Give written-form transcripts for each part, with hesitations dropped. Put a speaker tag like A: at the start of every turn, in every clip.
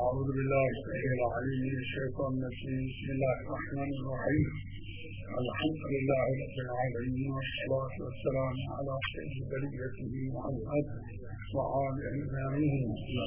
A: أعوذ بالله العليم من الشيطان الرجيم. بسم الله الرحمن الرحيم. الحمد لله رب العالمين، والصلاة والسلام على سيد بليته محمد وآله أجمعين.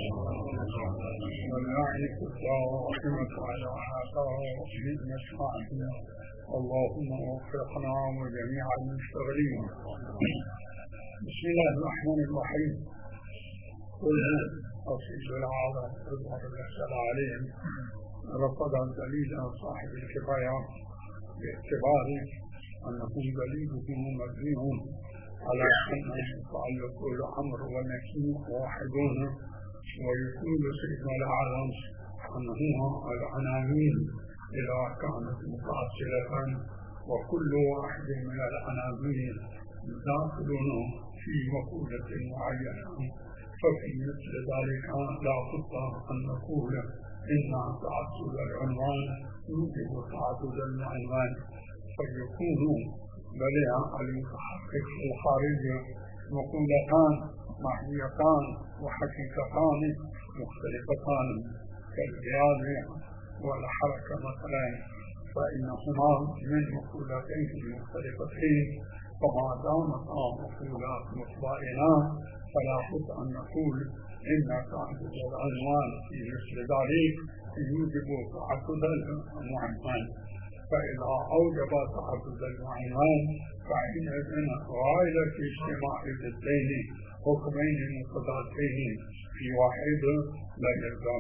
A: ونعيك الدائمة على آثاره بمشفعتنا، اللهم وفقنا وجميع المشتغلين. بسم الله الرحمن الرحيم. قل أصيب العالم رضوان الله عليهم رفض دليل صاحب الكفاية باعتبار أنه دليله مبني على أن يتعلق الأمر والنهي واحدون، ويقول سيدنا العالم أنهما العناوين إذا كانت متعصلة وكل واحد من العناوين داخل في مقولة معينة، ففي مثل ذلك لا بد أن نقول إن تعدد العنوان يوجب تعدد العنوان، فيكون بلع المتحقق الخارجي مقولتان محويتان وحقيقتان مختلفتان كالرياضة والحركة مثلا، فإنهما من مقولتين مختلفتين، فما دامتا مقولات متباينة فلا بد أن نقول إن تعدد العنوان في مثل ذلك يوجب تعدد العنوان، فإذا أوجب تعدد العنوان فحينئذ غاية في اجتماع ضدين حكمين متضادين في واحد لا يلزم.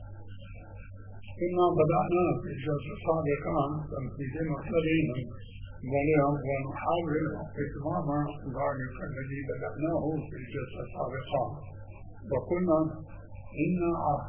A: كنا بدأنا في الجزء السابق تنفيذ مطلبين ونحاول إتمام ذلك الذي بدأناه في الجزء السابق، وقلنا إن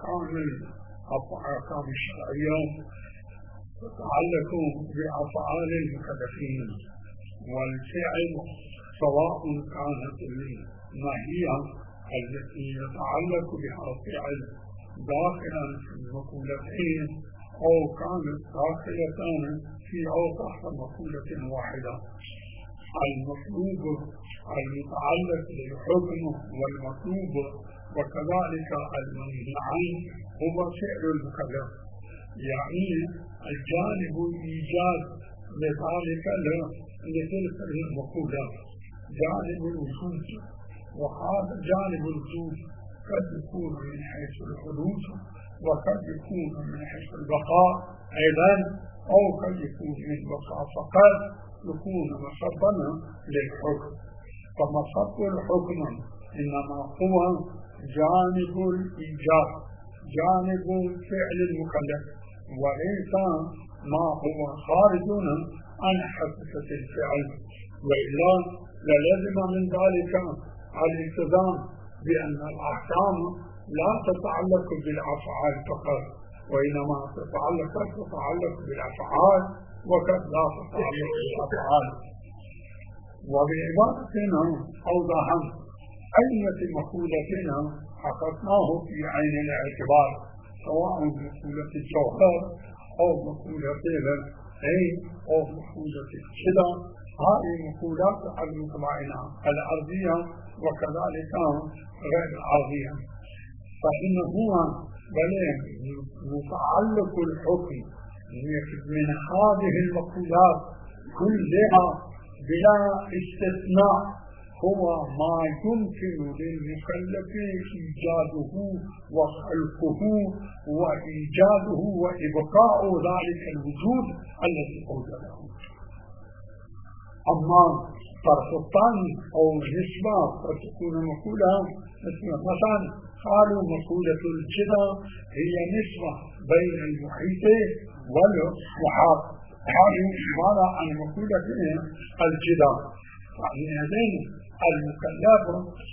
A: أحكام الشرعية تتعلق بأفعال المكلفين، والفعل سواء كانت النهية التي يتعلق بها الفعل داخلا في المقولتين أو كانت داخلتان في أو تحت مقولة واحدة. المطلوب المتعلق بالحكم والمطلوب وكذلك المنهي عنه هو فعل المكلف، يعني الجانب الإيجاد لذلك لتلك المقولة جانب الوجود، وهذا جانب الوجود قد يكون من حيث الحدوث وقد يكون من حيث البقاء أيضا، أو قد يكون من بقاء فقط يكون مصبا للحكم. فمصب الحكم إنما هو جانب الإيجاد، جانب فعل المكلف، وليس ما هو خارج عن حقيقة الفعل، وإلا للزم من ذلك الالتزام بأن الأحكام لا تتعلق بالأفعال فقط، وإنما تتعلق بالأفعال وقد لا تتعلق بالأفعال. وبعبارتنا أوضح أية مقولتنا أخذناه في عين الاعتبار، سواء مقولة الجوهر أو مقولة العين أو مقولة الشدة، هذه مقولات المطمئنة الأرضية وكذلك غير الأرضية، فإنه بل متعلق الحكم من هذه المقولات كلها بلا استثناء هو ما يمكن للمكلف إيجاده وخلقه وإيجاده وإبقاء ذلك الوجود الذي أوجده. أما طرف الثاني أو النسبة قد تكون مقولة مثلا قالوا مقولة الجدة هي نسبة بين المحيط والمحاط، قالوا عبارة عن مقولة الجدة، يعني هذين المكلف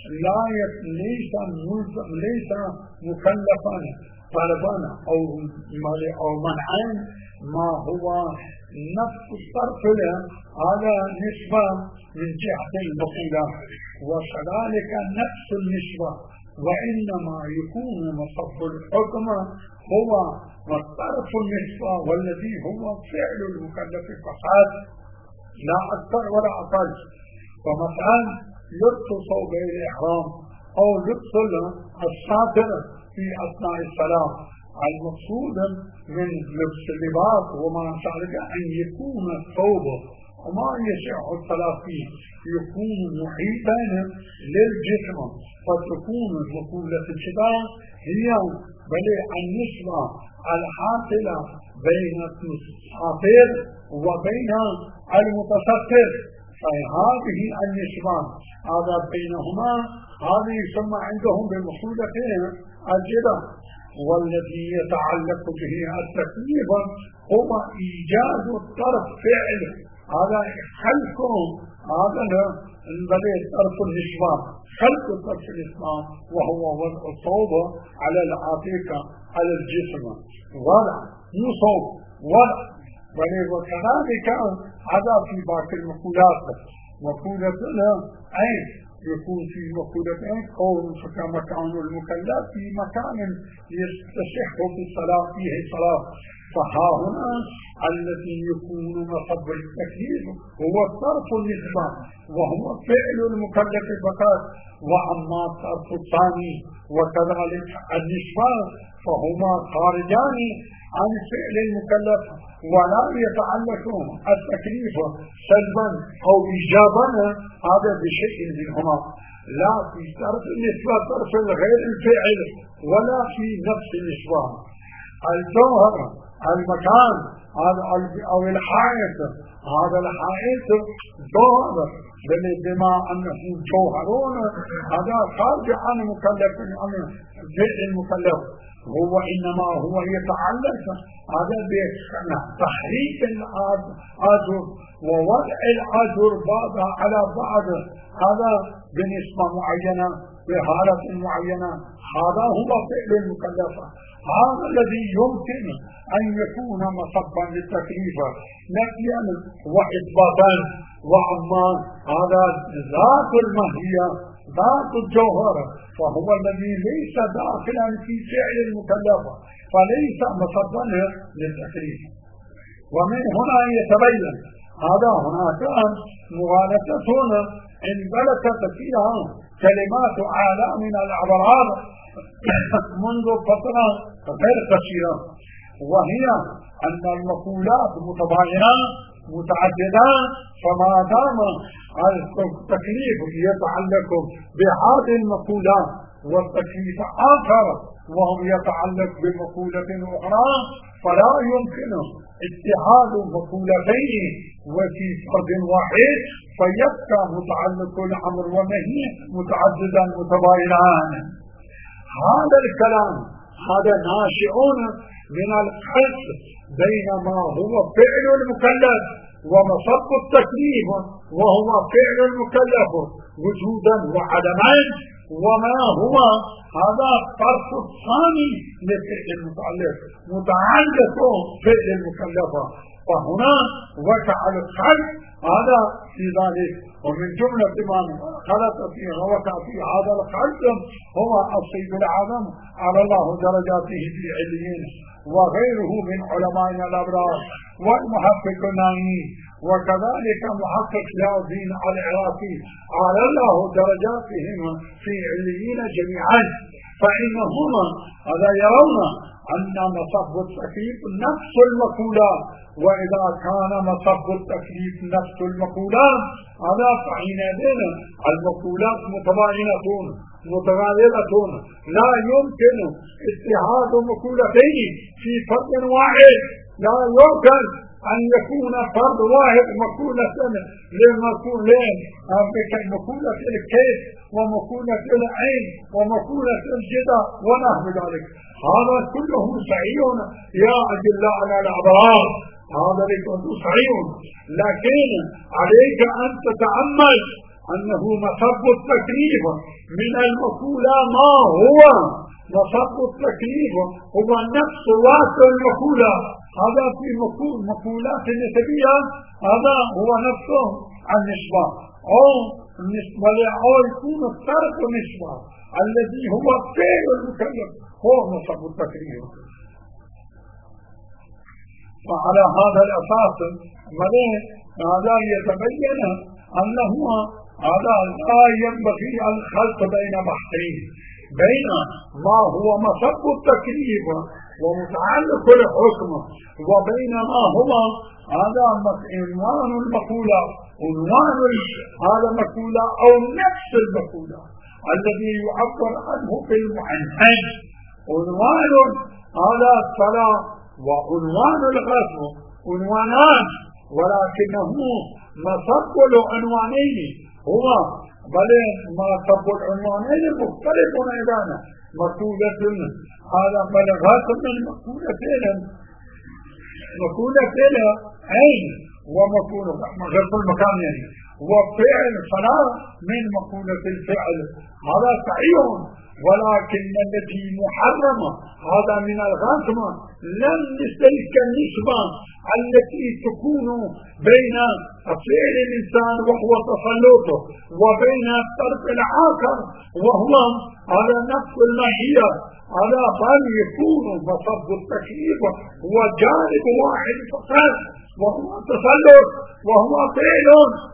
A: ليس مكلفا طلبا أو منعا ما هو نفس الصرف له على نسبة من جهة المقولة، وكذلك نفس النسبة، وإنما يكون مصب الحكم هو مصرف النسبة والذي هو فعل المكلف فقط لا أكثر ولا أقل. فمثلا لبس صوبي الإحرام أو لبس الساتر في أثناء الصلاة المقصود من لبس اللباس وما ذلك أن يكون الثوب وما يشع الصلاة فيه يكون محيطا للجسم، فتكون مقولة الشباب هي بل النسبة الحاصلة بين الساتر وبين المتستر، فهذه النسبة هذا بينهما هذه يسمى عندهم بمقولة الجبه. والذي يتعلق به التكليف هو إيجاد الطرف فعل، هذا خلقه، هذا بل طرف النسبة خلق طرف النسبة وهو وضع الصوب على العاتقة على الجسم، وضع مو صوب وضع. وكذلك هذا في باقي المقولات، مقولتنا أين يكون في مقولتين قول فكمكان المكلف في مكان يستصح في الصلاة فيه الصلاة، فها هنا الذي يكون مصب التكليف هو الطرف النسبة وهو فعل المكلف فقط، وأما الطرف الثاني وكذلك النسبة فهما خارجان عن فعل المكلف ولا يتعلق التكليف سلبا أو إيجابا هذا بشيء منهما، لا في طرف النسبة طرف غير الفعل ولا في نفس النسبة. الجوهر المكان هذا أو الحائط، هذا الحائط جوهر بما أنه جوهرون هذا خارج عن مكلف عن فعل المكلف، هو إنما هو يتعلق هذا بتحريك الأجر ووضع الأجر بعضها على بعض، هذا بنسبة معينة بحالة معينة، هذا هو فعل المكلف. هذا الذي يمكن أن يكون مصبا للتكليف نفيا وإثباتا، وأما هذا ذات الماهية ذات الجوهر فهو الذي ليس داخلا في فعل المكلف فليس مصبا للتكليف. ومن هنا يتبين هذا هناك مغالطة انبلت فيها كلمات أعلامنا الأبرار منذ فترة غير قصيرة، وهي أن المقولات متباينة متعددة، فما دام التكليف يتعلق بهذه المقولات والتكليف آخر وهم يتعلق بمقولة أخرى فلا يمكن اتحاد مقولتين وفي فرد واحد فيبقى متعلق الأمر والنهي متعددا متباينان. هذا الكلام هذا ناشئ من الخلط بين ما هو فعل المكلف ومصب التكليف وهو فعل المكلف وجودا وعدما، وما هو هذا الطرف الثاني لفعل المكلف متعلق فعل المكلف، فهنا وقع الخلط هذا في ذلك. ومن جملة من خلط فيه ووقع في هذا الخلط هو السيد العظم على الله درجاته في عليين وغيره من علمائنا الأبرار والمحقق النائي، وكذلك محقق ضياء الدين العراقي على الله درجاتهم في عليين جميعا، فإنهما هذا يرون أن مصب التكليف نفس المقولة، وإذا كان مصب التكليف نفس المقولة هذا فحينئذ المقولات متباينة متغايرة، لا يمكن اتحاد مقولتين في فرد واحد، لا يمكن أن يكون فرد واحد مقولة لمقولين مقولة الكيف ومقولة العين ومقولة الجدة ونحو ذلك، هذا كله صحيح يا أجلاءنا الأبرار، هذا لكم صحيح، لكن عليك أن تتأمل أنه مصب التكليف من المقولة ما هو مصب التكليف هو نفس واقع المقولة، هذا في مقولات النسبية هذا هو نفسه النسبة أو يكون الطرف النسبة الذي هو فعل المكلف هو مصب التكليف. وعلى هذا الأساس هذا يتبين أنه هذا لا ينبغي الخلط بين بحثين، بين ما هو مصب التكليف ومتعلق الحكم وبين ما هو هذا عنوان المقولة، عنوان هذا مقولة أو نفس المقولة الذي يعبر عنه في المعنى. عنوان هذا الصلاة وعنوان الغزو عنوانان، ولكنه مصب العنوانين هو بل مصب العنوانين مختلف أيضا. مقولة هذا بلغات من مقولتين عين ومقولة غرف المكان يعني وفعل صلاة من مقولة الفعل، هذا صحيح، ولكن التي محرمة هذا من الغاصمة لم تلك النسبة التي تكون بين فعل الإنسان وهو تسلطه وبين الطرف الآخر وهو على نفس الماهية، على بل يكون مصب التكليف هو جانب واحد فقط وهو تسلط وهو فعل.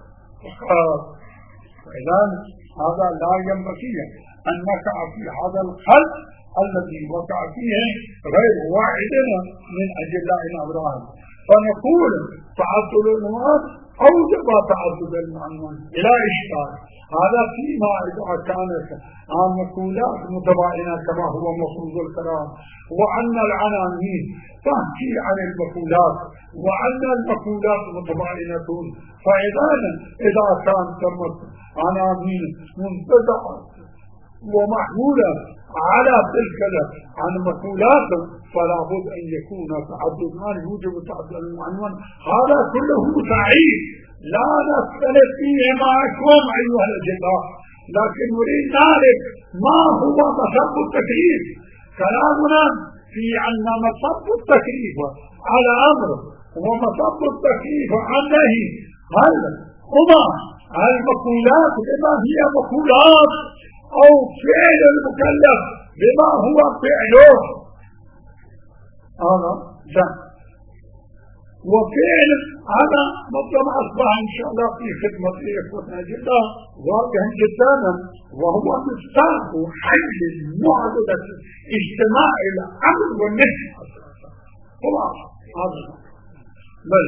A: إذا هذا لا ينبغي أن نقع في هذا الخلط الذي وقع فيه غير واحد من أجلاء الأبرار، فنقول تعدد العنوان أوجب تعدد العنوان إلى إشكال. هذا فيما إذا كانت عن مقولات متباينة كما هو مفروض الكلام، وأن العناوين تحكي عن المقولات وأن المقولات متباينة، فإذا كان تمت عناوين منتزعة ومحمولة على تلك عن مقولات فلا بد أن يكون تعدد العنوان يوجب تعدد العنوان. هذا كله صحيح لا نختلف فيه معكم أيها الأجلاء، لكن نريد نعرف ما هو مصب التكليف. كلامنا في أن مصب التكليف على أمر ومصب التكليف عن نهي، هل هما المقولات بما هي مقولات أو فعل المكلف بما هو فعله؟ هذا جمع وفعل هذا مطلب أصبح إن شاء الله في خدمة إخوتنا جدا واضح جدا، وهو مفتاح حل معضلة اجتماع الأمر والنهي. خلاص هذا بل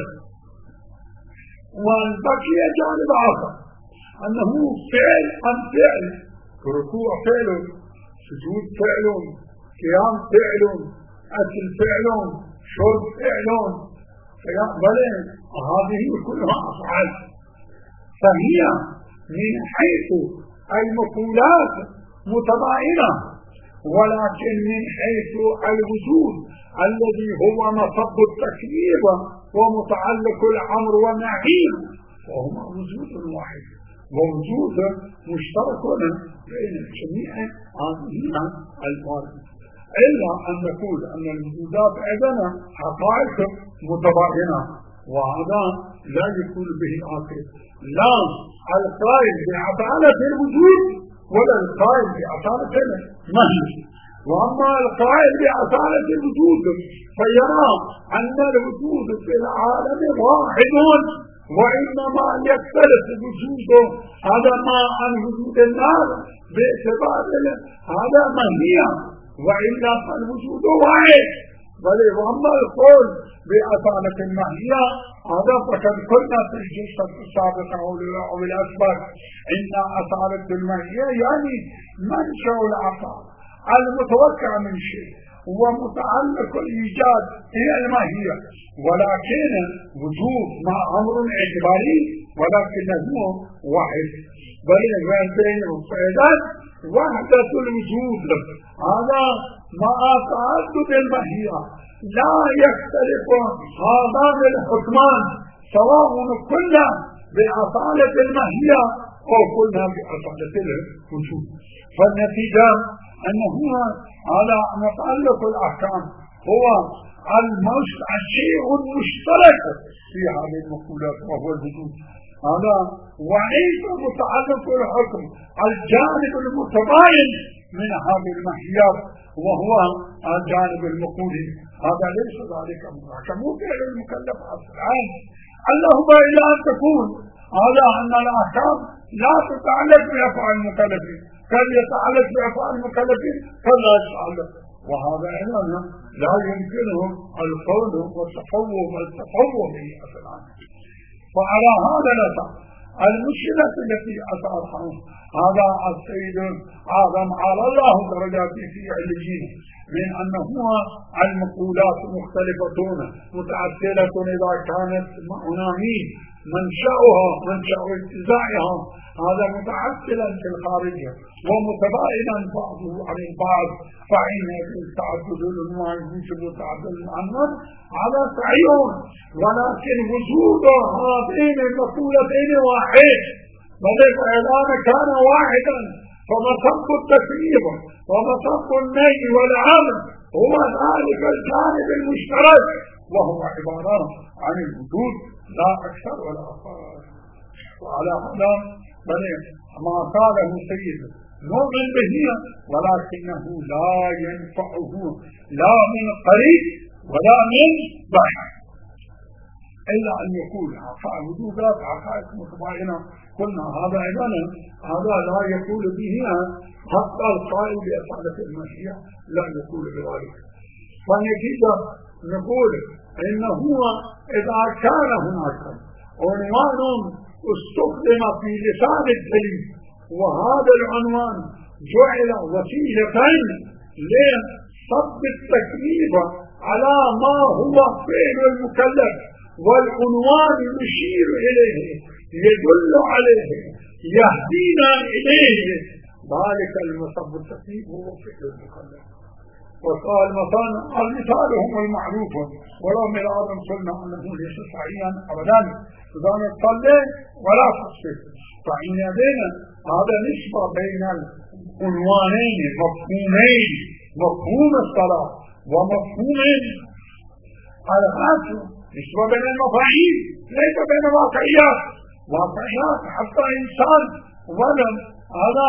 A: والبقي جانب آخر أنه فعل عن فعل، ركوع فعل، سجود فعل، قيام فعل، أكل فعل، شرب فعل، بل هذه كلها أفعال، فهي من حيث المقولات متباينة، ولكن من حيث الوجود الذي هو مصب التكليف ومتعلق الأمر والنهي وهما وجود واحد ووجود مشترك بين جميع هذه الأمور، إلا أن نقول أن الوجودات أيضا حقائق متباينة، وهذا لا يكون به عاقل، لا القائل بعدالة الوجود ولا القائل بعدالة النهي. وأما القائل بعدالة الوجود فيرى أن الوجود في العالم واحد، وإنما يختلف وجوده هذا ما عن وجود النار باعتبار هذا ماهية، وإلا الوجود واحد. بل وأما القول بأصالة الماهية هذا فقد قلنا في الجلسة السابقة أو الأسبق إن أصالة الماهية يعني منشأ العقل المتوقع من شيء ومتعلق الإيجاد هي الماهية، ولكن وجود مع أمر اعتباري ولكنه واحد. بل بينهم فإذا وحدة الوجود هذا مع تعدد الماهية لا يختلف هذان الحكمان، سواء كنا بأصالة الماهية أو كنا بأصالة الوجود. فالنتيجة أنه على متعلق الأحكام هو الشيء المشترك في هذه المقولات وهو الوجود هذا، وعيد متعلق الحكم الجانب المتباين من هذه الماهيات وهو الجانب المقولي، هذا ليس ذلك محكم فعل المكلف أصلا، اللهم إلا أن تكون هذا أن الأحكام لا تتعلق بأفعال المكلفين، قد يتعلق بأفعال المكلفين قد لا يتعلق، وهذا أيضا لا يمكنه القول والتفوه به أصلا. فعلى هذا الأساس المشكلة التي أثارها هذا السيد أعظم على الله درجاته في عليين من أنه المقولات مختلفة متعدلة إذا كانت عناوين منشأها منشأ اجتزائها هذا متعدلا في الخارجية ومتباينا بعضه عن البعض، فإن التعدد العنوان يوجب تعدد العنوان على صحيح، ولكن وجود هذين المقولتين واحد، بل الإعلان كان واحدا، فمصب التكليف ومصب النهي والأمر هو ذلك الجانب المشترك، وهو عبارة عن الوجود لا أكثر ولا أقل. وعلى هذا بل ما قاله سيد نؤمن به، ولكنه لا ينفعه لا من قريب ولا من بعيد، إلا أن يقول وجودات عقائد متباينة. قلنا هذا أيضا هذا لا يقول به حتى القائل بأسئلة المشيئة لا يقول بذلك. فنتيجة نقول إنه إذا كان هناك عنوان استخدم في لسان الدليل وهذا العنوان جعل وسيلة لصب التكليف على ما هو فعل المكلف، والعنوان يشير إليه يدل عليه يهدينا إليه، ذلك المصب التكليف هو فعل المكلف. وقال مثلا المثال هم المعروف ولو من آدم قلنا أنه ليس صحيحا أبدا، إذا نصلي ولا تصلي فإن يدينا هذا نسبة بين العنوانين مفهومين، مفهوم الصلاة ومفهوم الحج، نسبة بين المفاهيم ليس بين واقعيات حتى إنسان ولم هذا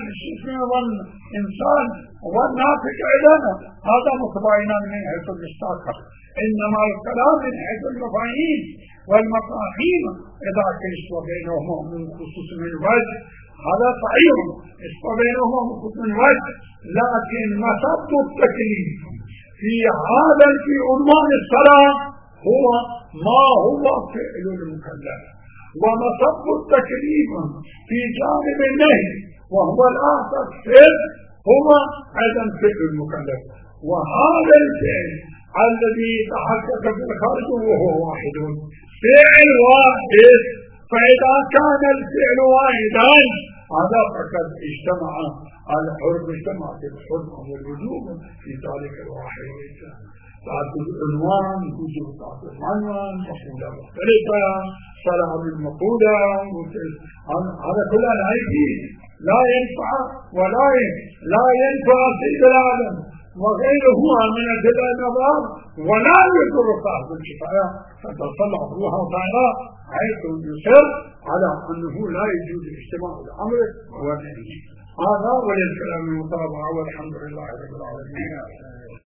A: إنسان والنافق إلينا هذا متباينان من حيث المشتاق، إنما الكلام من حيث المفاهيم والمفاهيم إذا كنت بينهما من خصوص من وجه هذا صحيح، نسبة بينهما من خصوص من وجه، لكن مصب التكليف في هذا في عنوان الصلاة هو ما هو فعل المكلف، ومصب التكليف في جانب النهي وهو الآخر فعل هو أيضا فعل المكلف، وهذا الفعل الذي تحقق في الخارج وهو واحد، فعل واحد. فإذا كان الفعل واحدا هذا فقد اجتمع الحرم، اجتمعت الحرمة والوجوب في ذلك الواحد. تعدد العنوان وجود تعدد العنوان مقولة مختلفة صلاة بالمقولة هذا كله لا ينفع لا ينفع سيد العالم وغيره من الدلاء النظام ولا يضر صاحب الكفاية، فتصلح الله تعالى حيث يصر على أنه لا يجوز اجتماع الأمر والنهي. هذا وللكلام المتابعة والحمد لله رب العالمين.